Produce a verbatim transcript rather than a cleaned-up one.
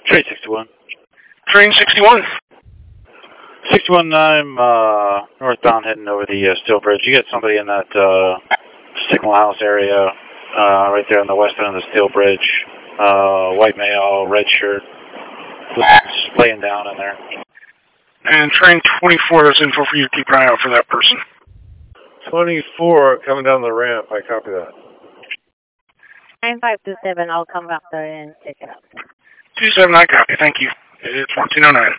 Train sixty-one. Train sixty-one. sixty-one, I'm uh, northbound heading over the uh, Steel Bridge. You got somebody in that uh, Signal House area, uh, right there on the west end of the Steel Bridge. Uh, white male, red shirt, laying down in there. And train twenty-four, there's info for you to keep an eye out for that person. twenty-four, coming down the ramp. I copy that. nine five two seven, I'll come back there and check it out. two seven, I copy, thank you. It's fourteen oh nine.